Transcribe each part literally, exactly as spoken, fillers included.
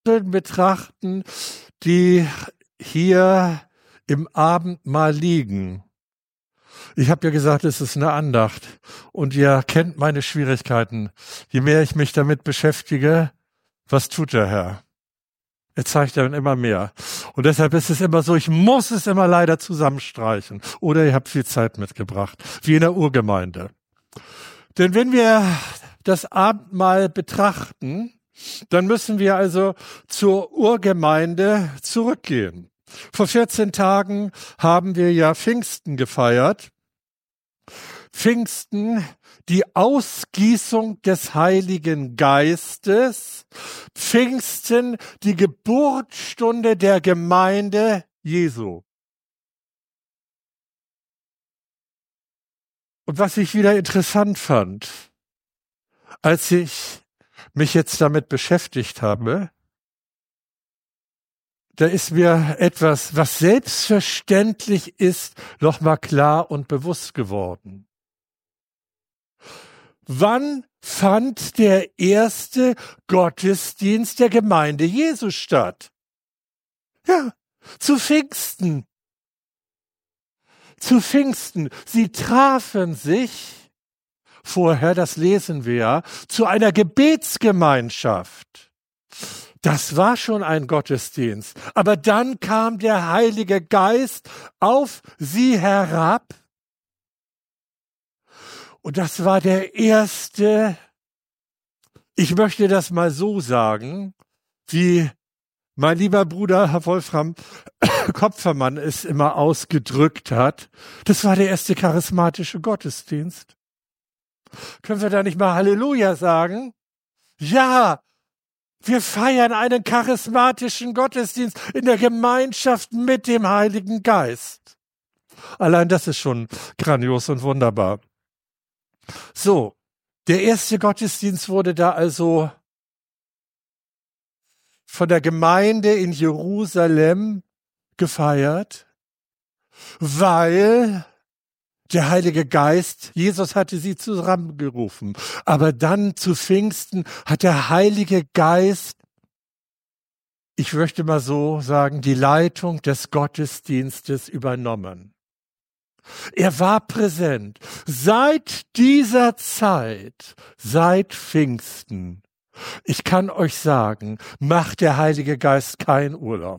betrachten, die hier im Abendmahl liegen. Ich habe ja gesagt, es ist eine Andacht und ihr kennt meine Schwierigkeiten. Je mehr ich mich damit beschäftige, was tut der Herr? Er zeigt dann immer mehr. Und deshalb ist es immer so, ich muss es immer leider zusammenstreichen. Oder ihr habt viel Zeit mitgebracht, wie in der Urgemeinde. Denn wenn wir das Abendmahl betrachten, dann müssen wir also zur Urgemeinde zurückgehen. Vor vierzehn Tagen haben wir ja Pfingsten gefeiert. Pfingsten, die Ausgießung des Heiligen Geistes. Pfingsten, die Geburtsstunde der Gemeinde Jesu. Und was ich wieder interessant fand, als ich mich jetzt damit beschäftigt habe, da ist mir etwas, was selbstverständlich ist, nochmal klar und bewusst geworden. Wann fand der erste Gottesdienst der Gemeinde Jesu statt? Ja, zu Pfingsten. Zu Pfingsten. Sie trafen sich vorher, das lesen wir ja, zu einer Gebetsgemeinschaft. Das war schon ein Gottesdienst. Aber dann kam der Heilige Geist auf sie herab. Und das war der erste, ich möchte das mal so sagen, wie mein lieber Bruder Herr Wolfram Kopfermann es immer ausgedrückt hat. Das war der erste charismatische Gottesdienst. Können wir da nicht mal Halleluja sagen? Ja! Wir feiern einen charismatischen Gottesdienst in der Gemeinschaft mit dem Heiligen Geist. Allein das ist schon grandios und wunderbar. So, der erste Gottesdienst wurde da also von der Gemeinde in Jerusalem gefeiert, weil der Heilige Geist, Jesus hatte sie zusammengerufen, aber dann zu Pfingsten hat der Heilige Geist, ich möchte mal so sagen, die Leitung des Gottesdienstes übernommen. Er war präsent. Seit dieser Zeit, seit Pfingsten, ich kann euch sagen, macht der Heilige Geist keinen Urlaub.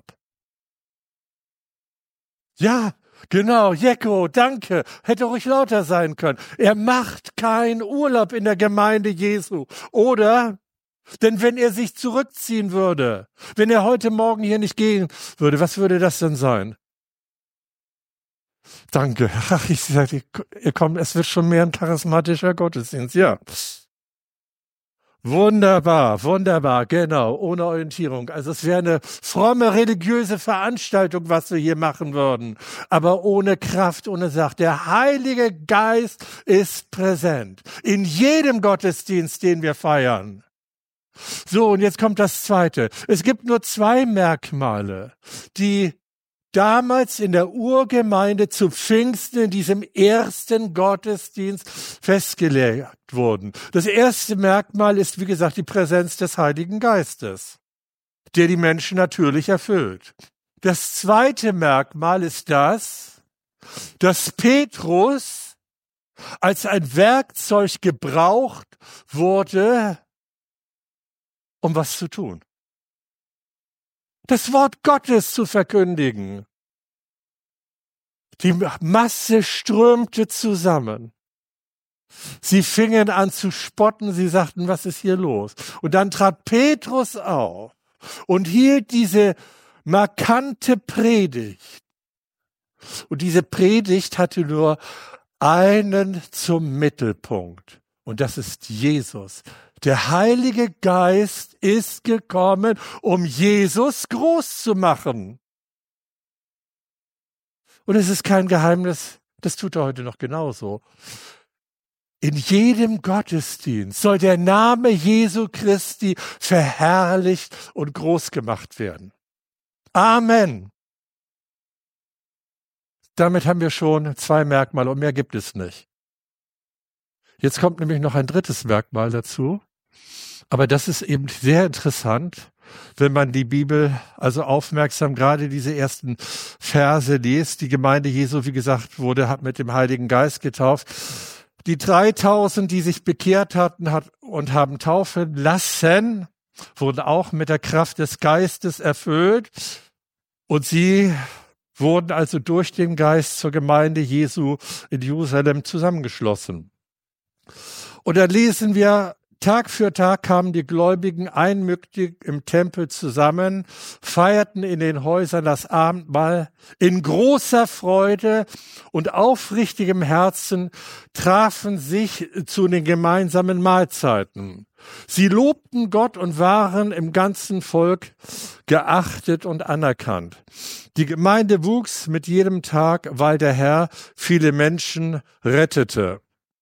Ja, genau, Jekko, danke. Hätte ruhig lauter sein können. Er macht keinen Urlaub in der Gemeinde Jesu. Oder, denn wenn er sich zurückziehen würde, wenn er heute Morgen hier nicht gehen würde, was würde das denn sein? Danke. Ach, ich sage, ihr kommt, es wird schon mehr ein charismatischer Gottesdienst, ja. Wunderbar, wunderbar, genau, ohne Orientierung. Also es wäre eine fromme religiöse Veranstaltung, was wir hier machen würden, aber ohne Kraft, ohne Sache. Der Heilige Geist ist präsent in jedem Gottesdienst, den wir feiern. So, und jetzt kommt das Zweite. Es gibt nur zwei Merkmale, die damals in der Urgemeinde zu Pfingsten in diesem ersten Gottesdienst festgelegt wurden. Das erste Merkmal ist, wie gesagt, die Präsenz des Heiligen Geistes, der die Menschen natürlich erfüllt. Das zweite Merkmal ist das, dass Petrus als ein Werkzeug gebraucht wurde, um was zu tun. Das Wort Gottes zu verkündigen. Die Masse strömte zusammen. Sie fingen an zu spotten, sie sagten, was ist hier los? Und dann trat Petrus auf und hielt diese markante Predigt. Und diese Predigt hatte nur einen zum Mittelpunkt. Und das ist Jesus. Der Heilige Geist ist gekommen, um Jesus groß zu machen. Und es ist kein Geheimnis, das tut er heute noch genauso. In jedem Gottesdienst soll der Name Jesu Christi verherrlicht und groß gemacht werden. Amen. Damit haben wir schon zwei Merkmale und mehr gibt es nicht. Jetzt kommt nämlich noch ein drittes Merkmal dazu. Aber das ist eben sehr interessant. wenn man die Bibel also aufmerksam gerade diese ersten Verse liest. Die Gemeinde Jesu, wie gesagt, wurde hat mit dem Heiligen Geist getauft. Die dreitausend, die sich bekehrt hatten hat, und haben taufen lassen, wurden auch mit der Kraft des Geistes erfüllt. Und sie wurden also durch den Geist zur Gemeinde Jesu in Jerusalem zusammengeschlossen. Und dann lesen wir, Tag für Tag kamen die Gläubigen einmütig im Tempel zusammen, feierten in den Häusern das Abendmahl in großer Freude und aufrichtigem Herzen, trafen sich zu den gemeinsamen Mahlzeiten. Sie lobten Gott und waren im ganzen Volk geachtet und anerkannt. Die Gemeinde wuchs mit jedem Tag, weil der Herr viele Menschen rettete.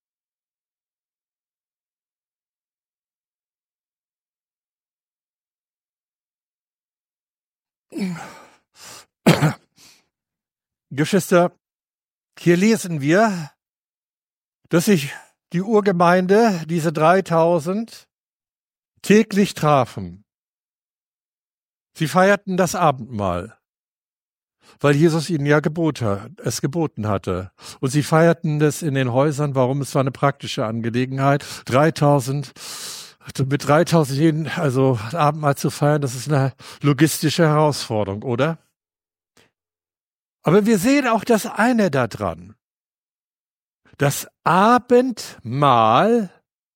Geschwister, hier lesen wir, dass sich die Urgemeinde, diese dreitausend, täglich trafen. Sie feierten das Abendmahl, weil Jesus ihnen ja gebot, es geboten hatte. Und sie feierten das in den Häusern. Warum? Es war eine praktische Angelegenheit. dreitausend, mit dreitausend jeden, also Abendmahl zu feiern, das ist eine logistische Herausforderung, oder? Aber wir sehen auch das eine daran. Das Abendmahl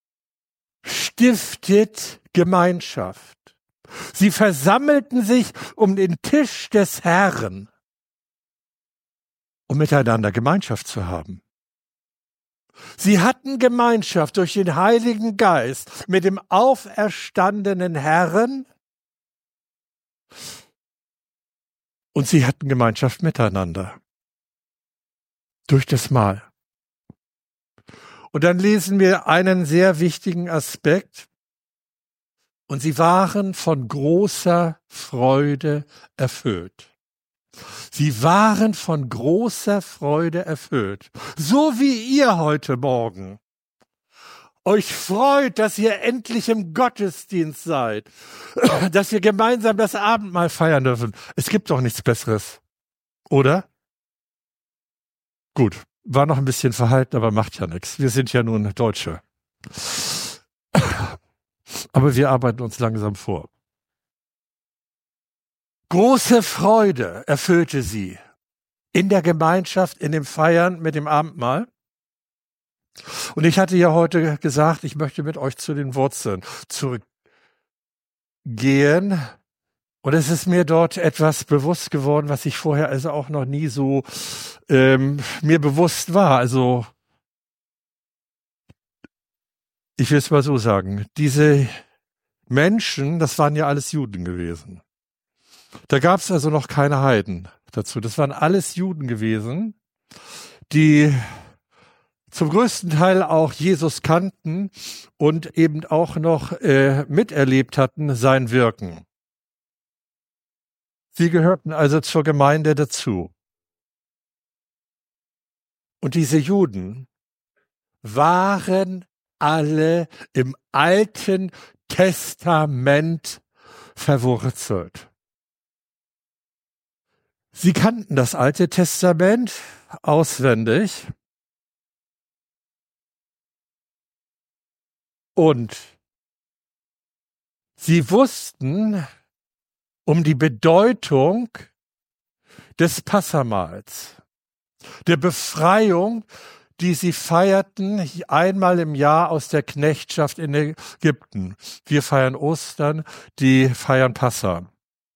stiftet Gemeinschaft. Sie versammelten sich um den Tisch des Herrn, um miteinander Gemeinschaft zu haben. Sie hatten Gemeinschaft durch den Heiligen Geist mit dem auferstandenen Herrn und sie hatten Gemeinschaft miteinander durch das Mahl. Und dann lesen wir einen sehr wichtigen Aspekt. Und sie waren von großer Freude erfüllt. Sie waren von großer Freude erfüllt. So wie ihr heute Morgen euch freut, dass ihr endlich im Gottesdienst seid, dass wir gemeinsam das Abendmahl feiern dürfen. Es gibt doch nichts Besseres, oder? Gut, war noch ein bisschen verhalten, aber macht ja nichts. Wir sind ja nun Deutsche. Aber wir arbeiten uns langsam vor. Große Freude erfüllte sie in der Gemeinschaft, in dem Feiern mit dem Abendmahl. Und ich hatte ja heute gesagt, ich möchte mit euch zu den Wurzeln zurückgehen. Und es ist mir dort etwas bewusst geworden, was ich vorher also auch noch nie so ähm, mir bewusst war. Also ich will es mal so sagen, diese Menschen, das waren ja alles Juden gewesen. Da gab es also noch keine Heiden dazu. Das waren alles Juden gewesen, die zum größten Teil auch Jesus kannten und eben auch noch äh, miterlebt hatten sein Wirken. Sie gehörten also zur Gemeinde dazu. Und diese Juden waren alle im Alten Testament verwurzelt. Sie kannten das Alte Testament auswendig und sie wussten um die Bedeutung des Passamahls, der Befreiung, die sie feierten einmal im Jahr aus der Knechtschaft in Ägypten. Wir feiern Ostern, die feiern Passa.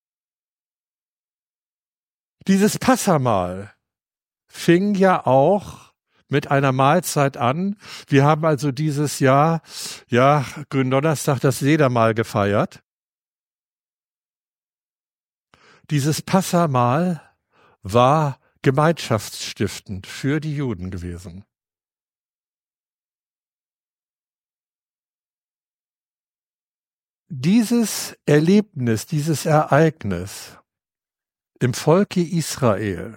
Dieses Passamahl fing ja auch mit einer Mahlzeit an. Wir haben also dieses Jahr, ja, Gründonnerstag das Sedermahl gefeiert. Dieses Passamahl war gemeinschaftsstiftend für die Juden gewesen. Dieses Erlebnis, dieses Ereignis im Volke Israel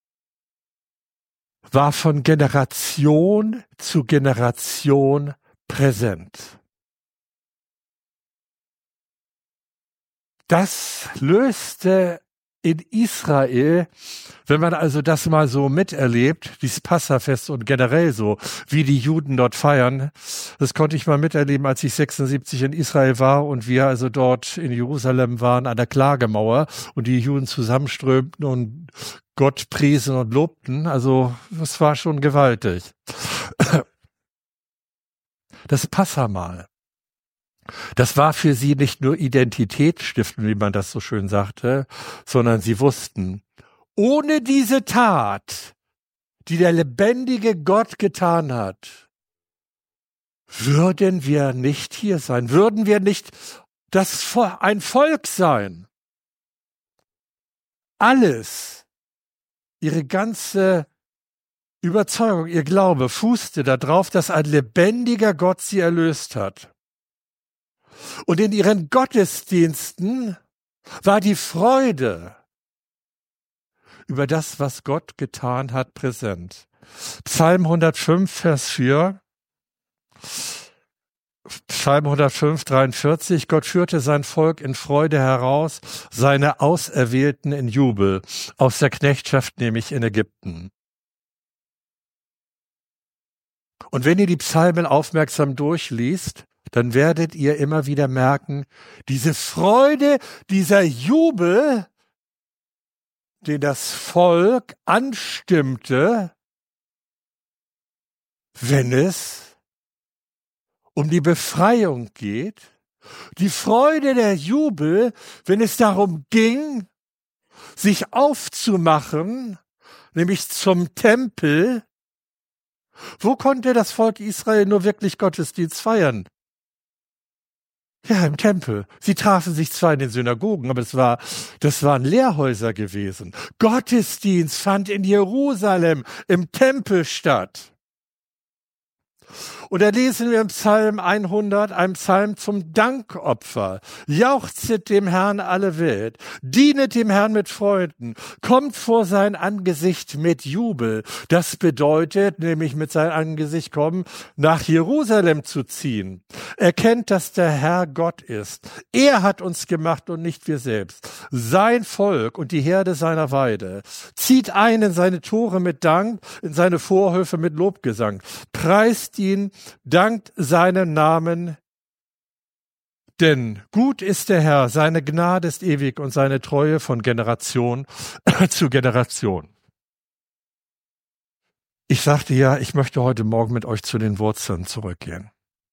war von Generation zu Generation präsent. Das löste in Israel, wenn man also das mal so miterlebt, dieses Passafest und generell so, wie die Juden dort feiern, das konnte ich mal miterleben, als ich sechsundsiebzig in Israel war und wir also dort in Jerusalem waren an der Klagemauer und die Juden zusammenströmten und Gott priesen und lobten. Also das war schon gewaltig. Das Passamal. Das war für sie nicht nur Identität stiften, wie man das so schön sagte, sondern sie wussten, ohne diese Tat, die der lebendige Gott getan hat, würden wir nicht hier sein, würden wir nicht das ein Volk sein. Alles, ihre ganze Überzeugung, ihr Glaube fußte darauf, dass ein lebendiger Gott sie erlöst hat. Und in ihren Gottesdiensten war die Freude über das, was Gott getan hat, präsent. Psalm hundertfünf, Vers vier. Psalm hundertfünf, dreiundvierzig. Gott führte sein Volk in Freude heraus, seine Auserwählten in Jubel, aus der Knechtschaft, nämlich in Ägypten. Und wenn ihr die Psalmen aufmerksam durchliest, dann werdet ihr immer wieder merken, diese Freude, dieser Jubel, den das Volk anstimmte, wenn es um die Befreiung geht, die Freude, der Jubel, wenn es darum ging, sich aufzumachen, nämlich zum Tempel. Wo konnte das Volk Israel nur wirklich Gottesdienst feiern? Ja, im Tempel. Sie trafen sich zwar in den Synagogen, aber es war, das waren Lehrhäuser gewesen. Gottesdienst fand in Jerusalem im Tempel statt. Und da lesen wir im Psalm hundert, einem Psalm zum Dankopfer. Jauchzet dem Herrn alle Welt, dienet dem Herrn mit Freuden, kommt vor sein Angesicht mit Jubel. Das bedeutet, nämlich mit sein Angesicht kommen, nach Jerusalem zu ziehen. Erkennt, dass der Herr Gott ist. Er hat uns gemacht und nicht wir selbst. Sein Volk und die Herde seiner Weide. Zieht ein in seine Tore mit Dank, in seine Vorhöfe mit Lobgesang. Preist ihn, dankt seinem Namen, denn gut ist der Herr, seine Gnade ist ewig und seine Treue von Generation zu Generation. Ich sagte ja, ich möchte heute Morgen mit euch zu den Wurzeln zurückgehen.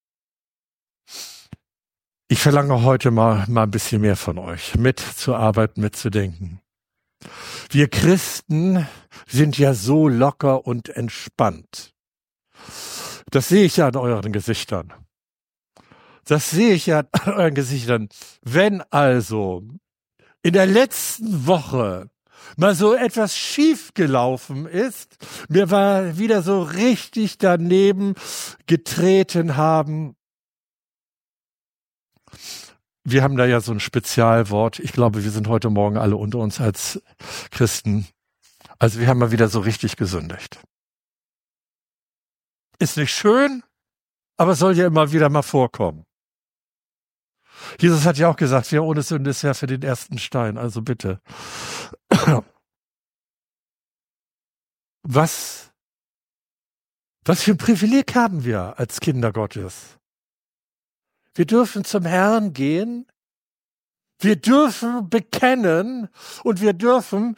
Ich verlange heute mal, mal ein bisschen mehr von euch, mitzuarbeiten, mitzudenken. Wir Christen sind ja so locker und entspannt. Das sehe ich ja an euren Gesichtern. Das sehe ich ja an euren Gesichtern. Wenn also in der letzten Woche mal so etwas schief gelaufen ist, mir war wieder so richtig daneben getreten haben. Wir haben da ja so ein Spezialwort. Ich glaube, wir sind heute Morgen alle unter uns als Christen. Also wir haben mal wieder so richtig gesündigt. Ist nicht schön, aber soll ja immer wieder mal vorkommen. Jesus hat ja auch gesagt, wer ohne Sünde ist, ja für den ersten Stein. Also bitte. Was, was für ein Privileg haben wir als Kinder Gottes? Wir dürfen zum Herrn gehen, wir dürfen bekennen und wir dürfen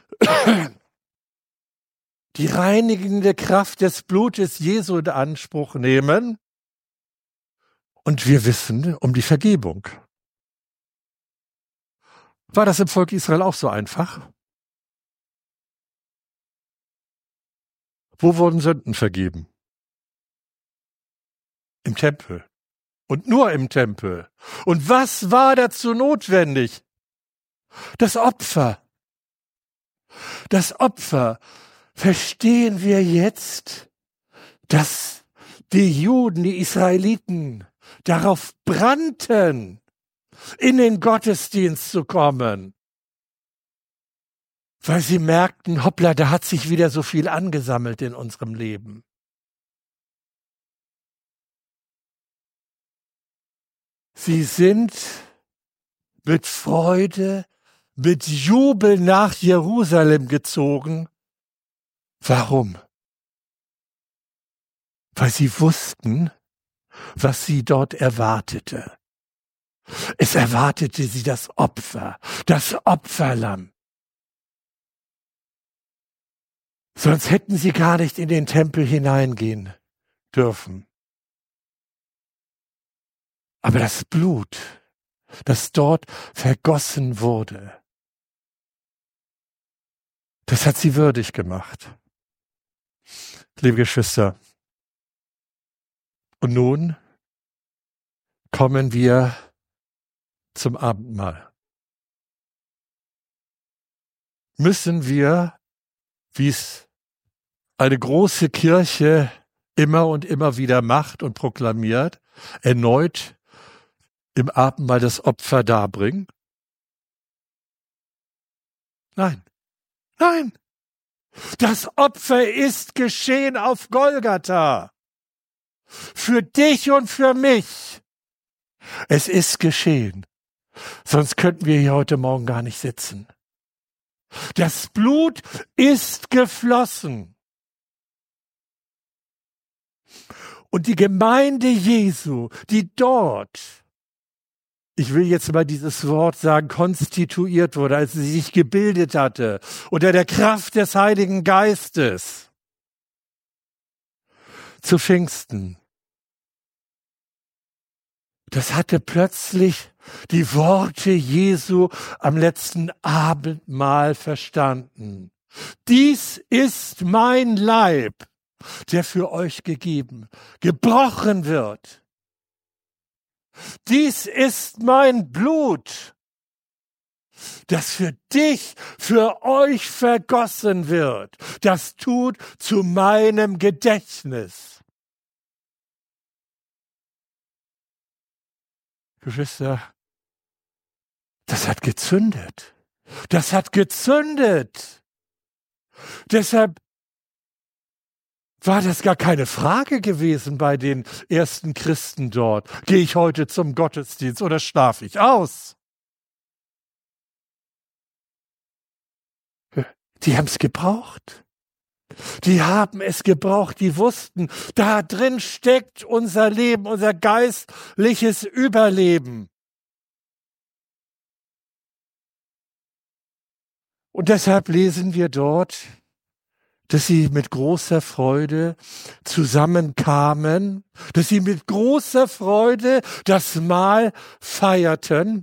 die reinigende Kraft des Blutes Jesu in Anspruch nehmen. Und wir wissen um die Vergebung. War das im Volk Israel auch so einfach? Wo wurden Sünden vergeben? Im Tempel. Und nur im Tempel. Und was war dazu notwendig? Das Opfer. Das Opfer. Verstehen wir jetzt, dass die Juden, die Israeliten, darauf brannten, in den Gottesdienst zu kommen, weil sie merkten, hoppla, da hat sich wieder so viel angesammelt in unserem Leben. Sie sind mit Freude, mit Jubel nach Jerusalem gezogen. Warum? Weil sie wussten, was sie dort erwartete. Es erwartete sie das Opfer, das Opferlamm. Sonst hätten sie gar nicht in den Tempel hineingehen dürfen. Aber das Blut, das dort vergossen wurde, das hat sie würdig gemacht. Liebe Geschwister, und nun kommen wir zum Abendmahl. Müssen wir, wie es eine große Kirche immer und immer wieder macht und proklamiert, erneut im Abendmahl das Opfer darbringen? Nein, nein. Das Opfer ist geschehen auf Golgatha. Für dich und für mich. Es ist geschehen. Sonst könnten wir hier heute Morgen gar nicht sitzen. Das Blut ist geflossen. Und die Gemeinde Jesu, die dort, ich will jetzt mal dieses Wort sagen, konstituiert wurde, als sie sich gebildet hatte, unter der Kraft des Heiligen Geistes, zu Pfingsten. Das hatte plötzlich die Worte Jesu am letzten Abendmahl verstanden. Dies ist mein Leib, der für euch gegeben, gebrochen wird. Dies ist mein Blut, das für dich, für euch vergossen wird. Das tut zu meinem Gedächtnis. Geschwister, das hat gezündet. Das hat gezündet. Deshalb war das gar keine Frage gewesen bei den ersten Christen dort. Gehe ich heute zum Gottesdienst oder schlafe ich aus? Die haben es gebraucht. Die haben es gebraucht, die wussten, da drin steckt unser Leben, unser geistliches Überleben. Und deshalb lesen wir dort, dass sie mit großer Freude zusammenkamen, dass sie mit großer Freude das Mahl feierten,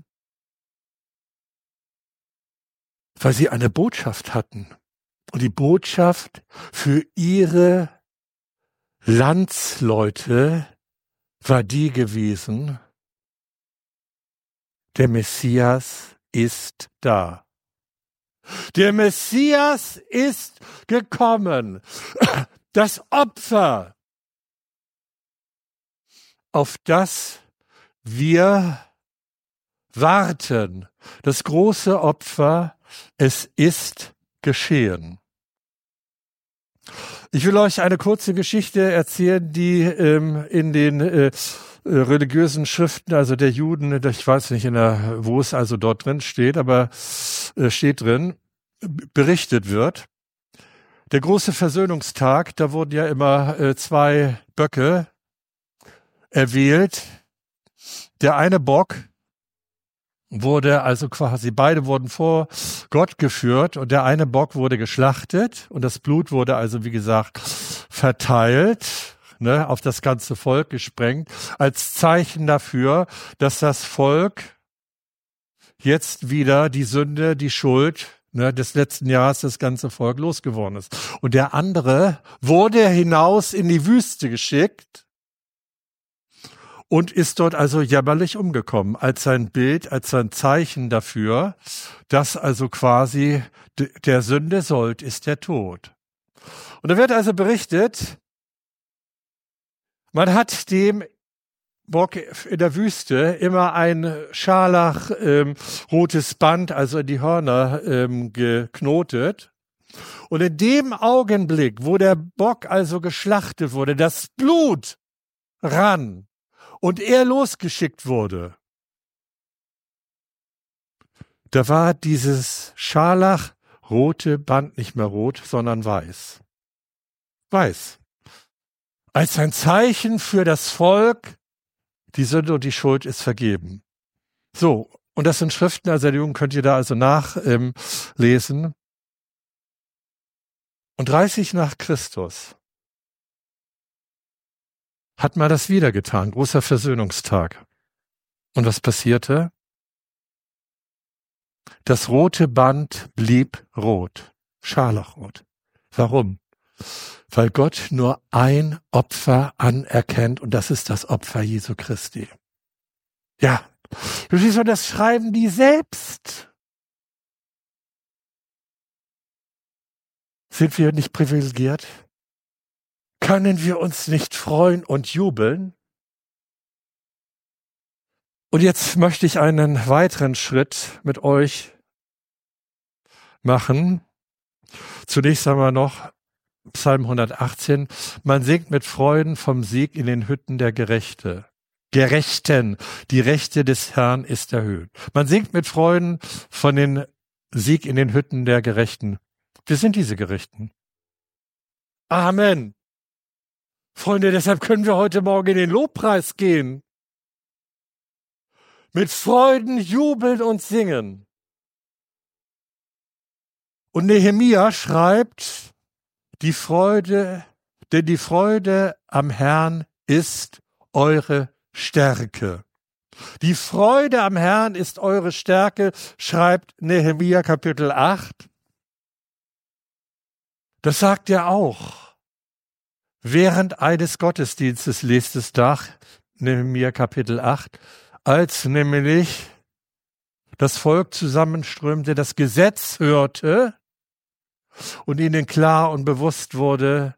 weil sie eine Botschaft hatten. Und die Botschaft für ihre Landsleute war die gewesen, der Messias ist da. Der Messias ist gekommen. Das Opfer, auf das wir warten, das große Opfer, es ist geschehen. Ich will euch eine kurze Geschichte erzählen, die ähm, in den äh, religiösen Schriften, also der Juden, ich weiß nicht, in der, wo es also dort drin steht, aber äh, steht drin, berichtet wird. Der große Versöhnungstag, da wurden ja immer äh, zwei Böcke erwählt. Der eine Bock wurde also quasi, beide wurden vor Gott geführt und der eine Bock wurde geschlachtet und das Blut wurde also, wie gesagt, verteilt, ne, auf das ganze Volk gesprengt, als Zeichen dafür, dass das Volk jetzt wieder die Sünde, die Schuld, ne, des letzten Jahres, das ganze Volk losgeworden ist. Und der andere wurde hinaus in die Wüste geschickt und ist dort also jämmerlich umgekommen, als sein Bild, als sein Zeichen dafür, dass also quasi d- der Sünde Sold ist der Tod. Und da wird also berichtet, man hat dem Bock in der Wüste immer ein scharlach ähm, rotes Band, also in die Hörner ähm, geknotet. Und in dem Augenblick, wo der Bock also geschlachtet wurde, das Blut rann, und er losgeschickt wurde, Da war dieses scharlachrote Band nicht mehr rot, sondern weiß. Weiß. Als ein Zeichen für das Volk, die Sünde und die Schuld ist vergeben. So, und das sind Schriften, also der Jugend könnt ihr da also nachlesen. Ähm, und dreißig nach Christus hat man das wieder getan, großer Versöhnungstag. Und was passierte? Das rote Band blieb rot, scharlachrot. Warum? Weil Gott nur ein Opfer anerkennt und das ist das Opfer Jesu Christi. Ja, du siehst, und das schreiben die selbst. Sind wir nicht privilegiert? Können wir uns nicht freuen und jubeln? Und jetzt möchte ich einen weiteren Schritt mit euch machen. Zunächst haben wir noch Psalm hundertachtzehn. Man singt mit Freuden vom Sieg in den Hütten der Gerechte. Gerechten. Die Rechte des Herrn ist erhöht. Man singt mit Freuden von den Sieg in den Hütten der Gerechten. Wir sind diese Gerechten. Amen. Freunde, deshalb können wir heute Morgen in den Lobpreis gehen. Mit Freuden jubeln und singen. Und Nehemia schreibt, die Freude, denn die Freude am Herrn ist eure Stärke. Die Freude am Herrn ist eure Stärke, schreibt Nehemia Kapitel acht. Das sagt er auch. Während eines Gottesdienstes lest es nach, Nehemia Kapitel acht, als nämlich das Volk zusammenströmte, das Gesetz hörte und ihnen klar und bewusst wurde,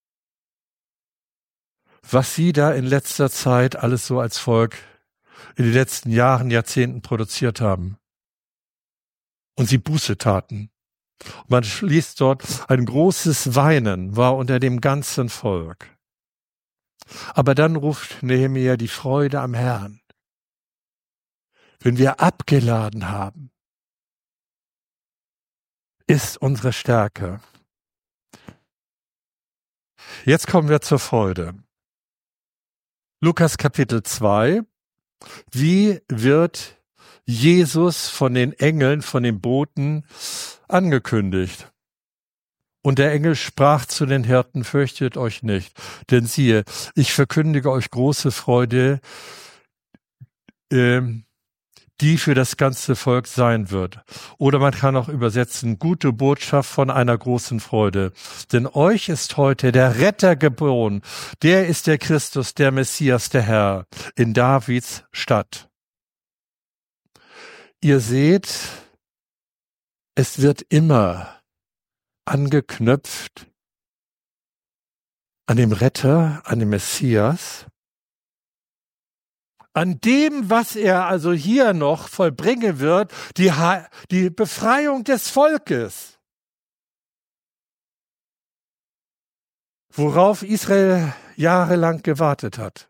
was sie da in letzter Zeit alles so als Volk in den letzten Jahren, Jahrzehnten produziert haben. Und sie Buße taten. Und man liest dort, ein großes Weinen war unter dem ganzen Volk. Aber dann ruft Nehemia die Freude am Herrn. Wenn wir abgeladen haben, ist unsere Stärke. Jetzt kommen wir zur Freude. Lukas Kapitel zwei. Wie wird Jesus von den Engeln, von den Boten angekündigt? Und der Engel sprach zu den Hirten, fürchtet euch nicht, denn siehe, ich verkündige euch große Freude, ähm, die für das ganze Volk sein wird. Oder man kann auch übersetzen, gute Botschaft von einer großen Freude. Denn euch ist heute der Retter geboren. Der ist der Christus, der Messias, der Herr, in Davids Stadt. Ihr seht, es wird immer angeknüpft an dem Retter, an dem Messias, an dem, was er also hier noch vollbringen wird, die, die Befreiung des Volkes, worauf Israel jahrelang gewartet hat.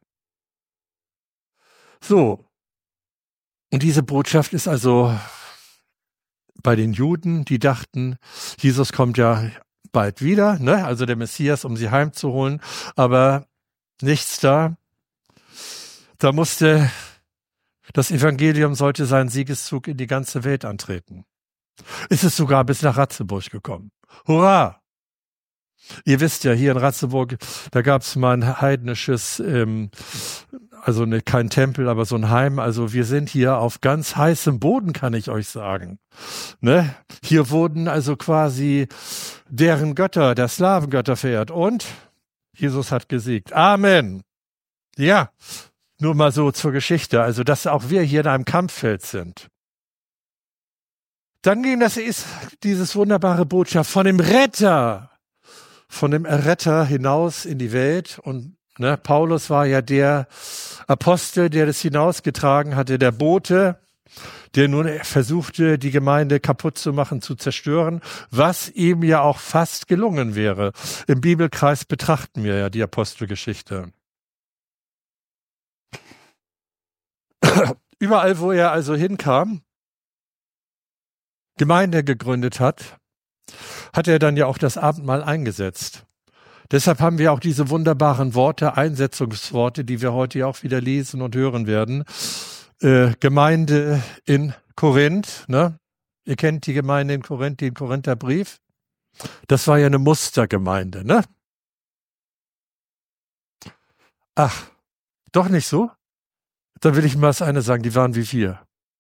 So, und diese Botschaft ist also bei den Juden, die dachten, Jesus kommt ja bald wieder, ne? Also der Messias, um sie heimzuholen, aber nichts da. Da musste, das Evangelium sollte seinen Siegeszug in die ganze Welt antreten. Ist es sogar bis nach Ratzeburg gekommen. Hurra! Ihr wisst ja, hier in Ratzeburg, da gab es mal ein heidnisches, ähm, also ne, kein Tempel, aber so ein Heim. Also wir sind hier auf ganz heißem Boden, kann ich euch sagen. Ne? Hier wurden also quasi deren Götter, der Slawengötter verehrt. Und Jesus hat gesiegt. Amen. Ja. Nur mal so zur Geschichte, also dass auch wir hier in einem Kampffeld sind. Dann ging das ist dieses wunderbare Botschaft von dem Retter, von dem Erretter hinaus in die Welt. Und ne, Paulus war ja der Apostel, der das hinausgetragen hatte, der Bote, der nun versuchte, die Gemeinde kaputt zu machen, zu zerstören, was ihm ja auch fast gelungen wäre. Im Bibelkreis betrachten wir ja die Apostelgeschichte. Überall, wo er also hinkam, Gemeinde gegründet hat, hat er dann ja auch das Abendmahl eingesetzt. Deshalb haben wir auch diese wunderbaren Worte, Einsetzungsworte, die wir heute ja auch wieder lesen und hören werden. Äh, Gemeinde in Korinth, ne? Ihr kennt die Gemeinde in Korinth, den Korintherbrief. Das war ja eine Mustergemeinde, ne? Ach, doch nicht so? Dann will ich mal das eine sagen, die waren wie wir.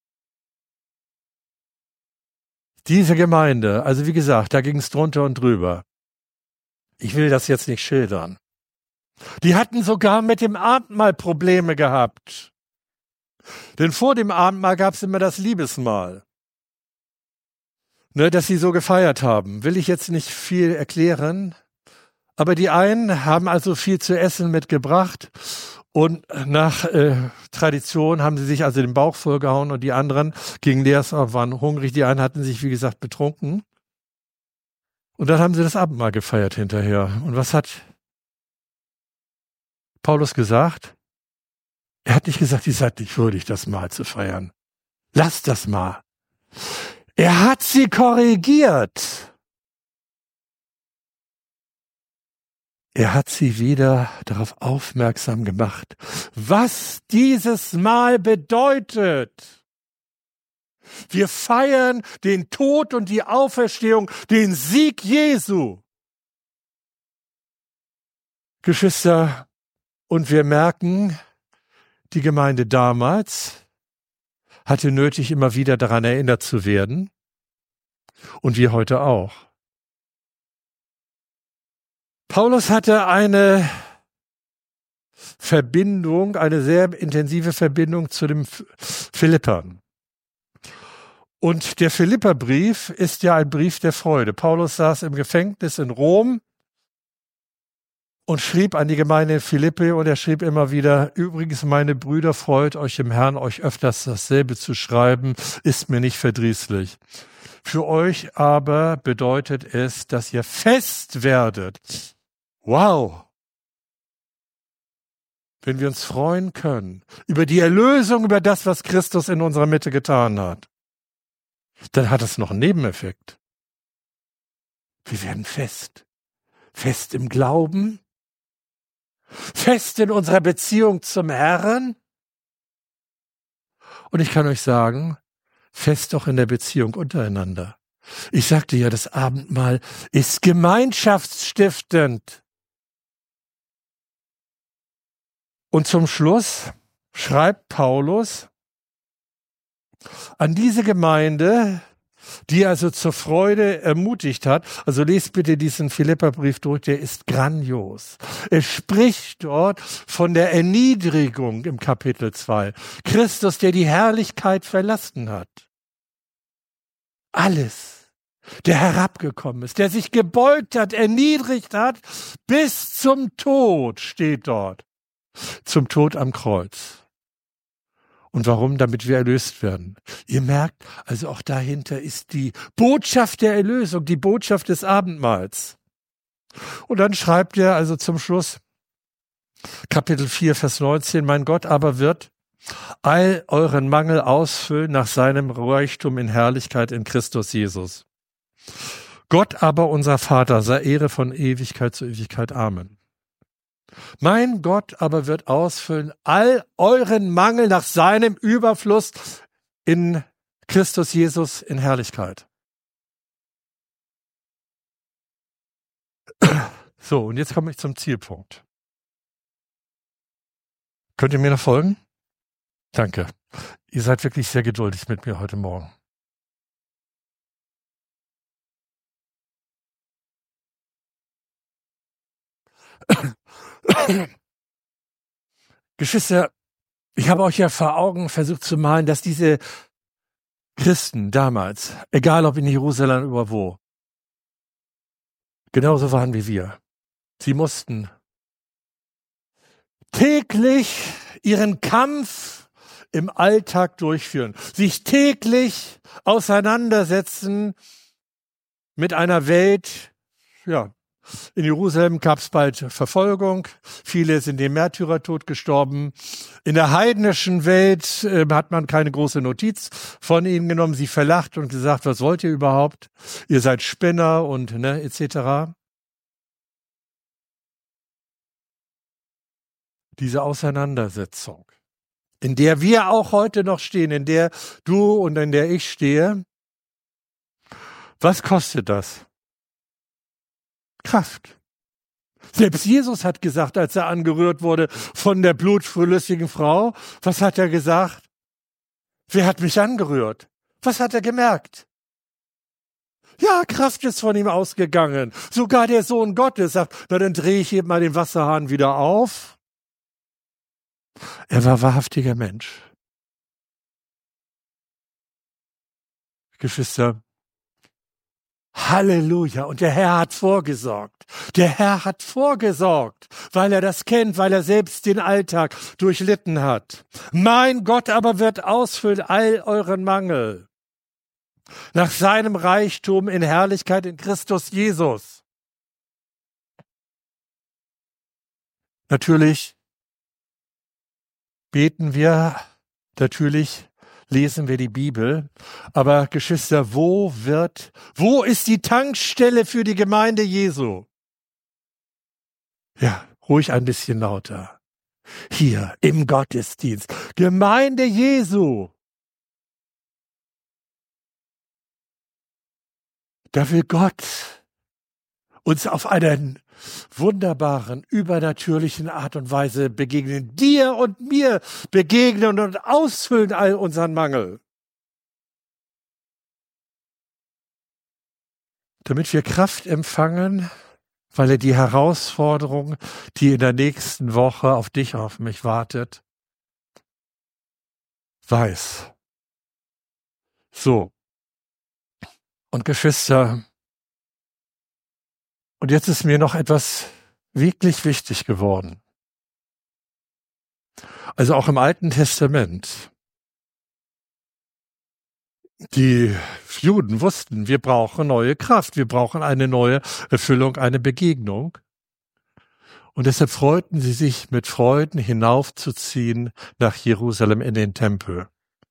Diese Gemeinde, also wie gesagt, da ging es drunter und drüber. Ich will das jetzt nicht schildern. Die hatten sogar mit dem Abendmahl Probleme gehabt. Denn vor dem Abendmahl gab es immer das Liebesmahl. Ne, dass sie so gefeiert haben, will ich jetzt nicht viel erklären. Aber die einen haben also viel zu essen mitgebracht und nach äh, Tradition haben sie sich also den Bauch vollgehauen und die anderen gingen leer, waren hungrig. Die einen hatten sich, wie gesagt, betrunken. Und dann haben sie das Abendmahl gefeiert hinterher. Und was hat Paulus gesagt? Er hat nicht gesagt, ihr seid nicht würdig, das Mahl zu feiern. Lasst das mal. Er hat sie korrigiert. Er hat sie wieder darauf aufmerksam gemacht, was dieses Mahl bedeutet. Wir feiern den Tod und die Auferstehung, den Sieg Jesu. Geschwister, und wir merken, die Gemeinde damals hatte nötig, immer wieder daran erinnert zu werden. Und wir heute auch. Paulus hatte eine Verbindung, eine sehr intensive Verbindung zu den Philippern. Und der Philipperbrief ist ja ein Brief der Freude. Paulus saß im Gefängnis in Rom und schrieb an die Gemeinde in Philippi und er schrieb immer wieder, übrigens, meine Brüder, freut euch im Herrn, euch öfters dasselbe zu schreiben, ist mir nicht verdrießlich. Für euch aber bedeutet es, dass ihr fest werdet. Wow! Wenn wir uns freuen können über die Erlösung, über das, was Christus in unserer Mitte getan hat, dann hat es noch einen Nebeneffekt. Wir werden fest. Fest im Glauben, fest in unserer Beziehung zum Herrn. Und ich kann euch sagen, fest auch in der Beziehung untereinander. Ich sagte ja, das Abendmahl ist gemeinschaftsstiftend. Und zum Schluss schreibt Paulus an diese Gemeinde, die also zur Freude ermutigt hat. Also lest bitte diesen Philipperbrief durch, der ist grandios. Er spricht dort von der Erniedrigung im Kapitel zwei. Christus, der die Herrlichkeit verlassen hat. Alles, der herabgekommen ist, der sich gebeugt hat, erniedrigt hat, bis zum Tod steht dort. Zum Tod am Kreuz. Und warum? Damit wir erlöst werden. Ihr merkt, also auch dahinter ist die Botschaft der Erlösung, die Botschaft des Abendmahls. Und dann schreibt er also zum Schluss, Kapitel vier, Vers neunzehn, mein Gott aber wird all euren Mangel ausfüllen nach seinem Reichtum in Herrlichkeit in Christus Jesus. Gott aber, unser Vater, sei Ehre von Ewigkeit zu Ewigkeit. Amen. Mein Gott aber wird ausfüllen all euren Mangel nach seinem Überfluss in Christus Jesus in Herrlichkeit. So, und jetzt komme ich zum Zielpunkt. Könnt ihr mir noch folgen? Danke. Ihr seid wirklich sehr geduldig mit mir heute Morgen. Geschwister, ich habe euch ja vor Augen versucht zu malen, dass diese Christen damals, egal ob in Jerusalem oder wo, genauso waren wie wir. Sie mussten täglich ihren Kampf im Alltag durchführen, sich täglich auseinandersetzen mit einer Welt, ja, In Jerusalem gab es bald Verfolgung. Viele sind dem Märtyrertod gestorben. In der heidnischen Welt äh, hat man keine große Notiz von ihnen genommen, sie verlacht und gesagt, was wollt ihr überhaupt? Ihr seid Spinner und ne, et cetera. Diese Auseinandersetzung, in der wir auch heute noch stehen, in der du und in der ich stehe, was kostet das? Kraft. Selbst Jesus hat gesagt, als er angerührt wurde von der blutflüssigen Frau, was hat er gesagt? Wer hat mich angerührt? Was hat er gemerkt? Ja, Kraft ist von ihm ausgegangen. Sogar der Sohn Gottes sagt, na dann drehe ich eben mal den Wasserhahn wieder auf. Er war wahrhaftiger Mensch. Geschwister, Halleluja. Und der Herr hat vorgesorgt. Der Herr hat vorgesorgt, weil er das kennt, weil er selbst den Alltag durchlitten hat. Mein Gott aber wird ausfüllen all euren Mangel. Nach seinem Reichtum in Herrlichkeit in Christus Jesus. Natürlich beten wir, natürlich lesen wir die Bibel. Aber Geschwister, wo wird, wo ist die Tankstelle für die Gemeinde Jesu? Ja, ruhig ein bisschen lauter. Hier im Gottesdienst. Gemeinde Jesu. Da will Gott uns auf einen wunderbaren, übernatürlichen Art und Weise begegnen, dir und mir begegnen und ausfüllen all unseren Mangel. Damit wir Kraft empfangen, weil er die Herausforderung, die in der nächsten Woche auf dich, auf mich wartet, weiß. So. Und Geschwister, und jetzt ist mir noch etwas wirklich wichtig geworden. Also auch im Alten Testament. Die Juden wussten, wir brauchen neue Kraft, wir brauchen eine neue Erfüllung, eine Begegnung. Und deshalb freuten sie sich mit Freuden hinaufzuziehen nach Jerusalem in den Tempel.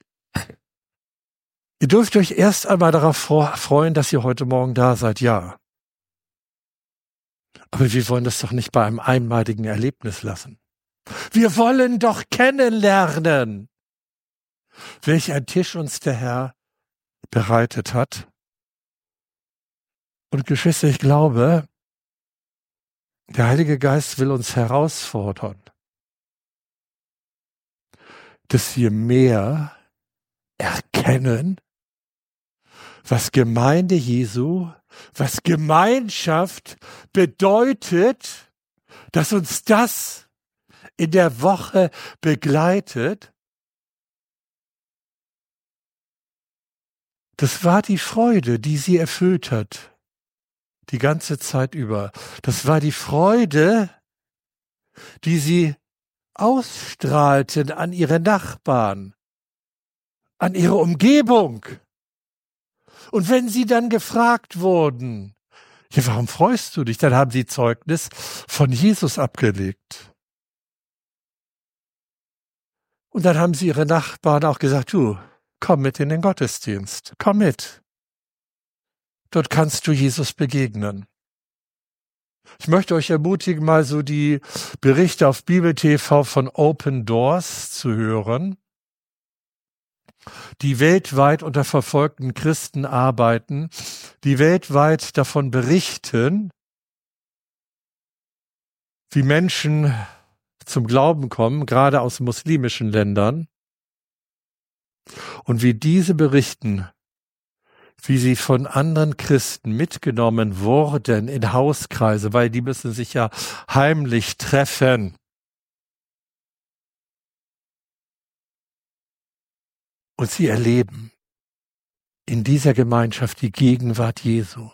Ihr dürft euch erst einmal darauf freuen, dass ihr heute Morgen da seid, ja. Aber wir wollen das doch nicht bei einem einmaligen Erlebnis lassen. Wir wollen doch kennenlernen, welch ein Tisch uns der Herr bereitet hat. Und Geschwister, ich glaube, der Heilige Geist will uns herausfordern, dass wir mehr erkennen, was Gemeinde Jesu, was Gemeinschaft bedeutet, dass uns das in der Woche begleitet. Das war die Freude, die sie erfüllt hat, die ganze Zeit über. Das war die Freude, die sie ausstrahlten an ihre Nachbarn, an ihre Umgebung. Und wenn sie dann gefragt wurden, ja, warum freust du dich? Dann haben sie Zeugnis von Jesus abgelegt. Und dann haben sie ihre Nachbarn auch gesagt, du, komm mit in den Gottesdienst, komm mit. Dort kannst du Jesus begegnen. Ich möchte euch ermutigen, mal so die Berichte auf Bibel T V von Open Doors zu hören, die weltweit unter verfolgten Christen arbeiten, die weltweit davon berichten, wie Menschen zum Glauben kommen, gerade aus muslimischen Ländern, und wie diese berichten, wie sie von anderen Christen mitgenommen wurden in Hauskreise, weil die müssen sich ja heimlich treffen. Und sie erleben in dieser Gemeinschaft die Gegenwart Jesu.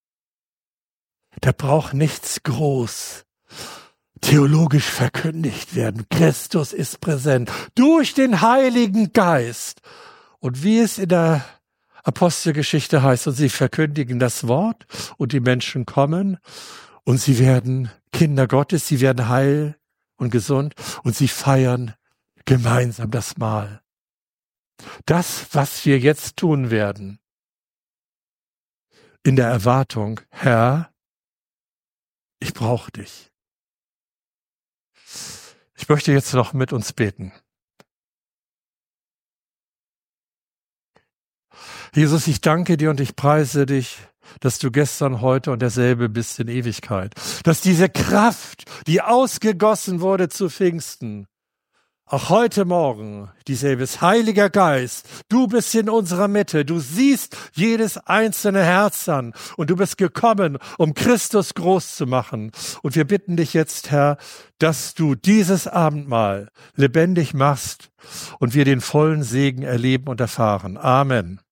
Da braucht nichts groß theologisch verkündigt werden. Christus ist präsent durch den Heiligen Geist. Und wie es in der Apostelgeschichte heißt, und sie verkündigen das Wort und die Menschen kommen Und sie werden Kinder Gottes, sie werden heil und gesund und sie feiern gemeinsam das Mahl. Das, was wir jetzt tun werden, in der Erwartung, Herr, ich brauche dich. Ich möchte jetzt noch mit uns beten. Jesus, ich danke dir und ich preise dich, dass du gestern, heute und derselbe bist in Ewigkeit. Dass diese Kraft, die ausgegossen wurde zu Pfingsten, auch heute Morgen dieselbe ist. Heiliger Geist, du bist in unserer Mitte. Du siehst jedes einzelne Herz an und du bist gekommen, um Christus groß zu machen. Und wir bitten dich jetzt, Herr, dass du dieses Abendmahl lebendig machst und wir den vollen Segen erleben und erfahren. Amen.